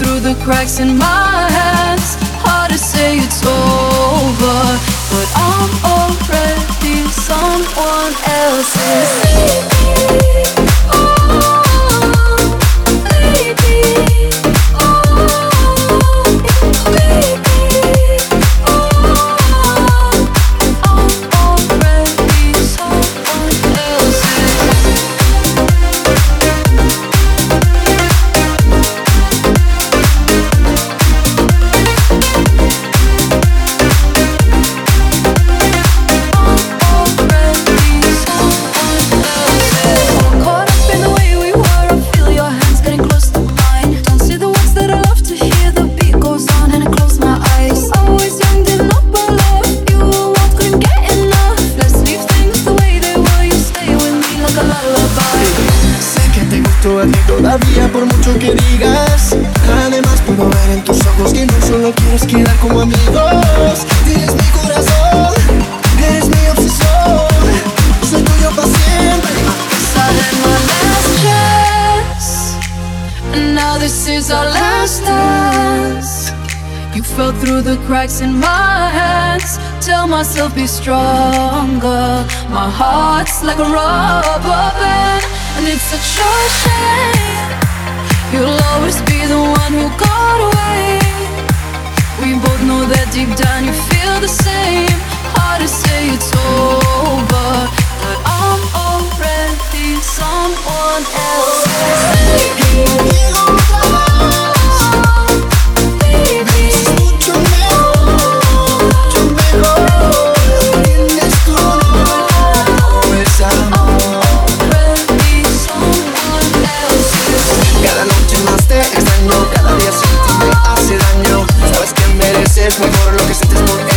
through the cracks in my hands. Hard to say it's over, but I'm already someone else's. Todavía por mucho que digas, además puedo ver en tus ojos que no solo quieres quedar como amigos. Tienes mi corazón, eres mi obsesión, soy tuyo para siempre. I had my last chance, and now this is our last dance. You fell through the cracks in my hands. Tell myself be stronger. My heart's like a rubber band, and it's such a shame. You'll always be the one who got away. We both know that deep down you feel the same. Hard to say it's over, but I'm already someone else's. Cada día sin ti me hace daño. Sabes que mereces mejor lo que sientes por